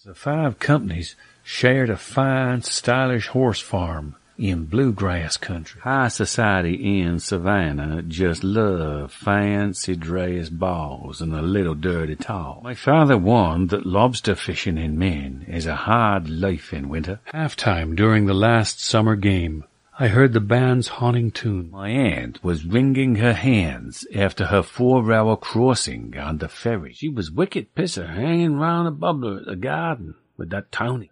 The 5 companies shared a fine, stylish horse farm in bluegrass country. High society in Savannah just love fancy dress balls and a little dirty talk. My father warned that lobster fishing in Maine is a hard life in winter. Halftime during the last summer game, I heard the band's haunting tune. My aunt was wringing her hands after her 4-hour crossing on the ferry. She was wicked pisser hanging round a bubbler at the garden with that Tony.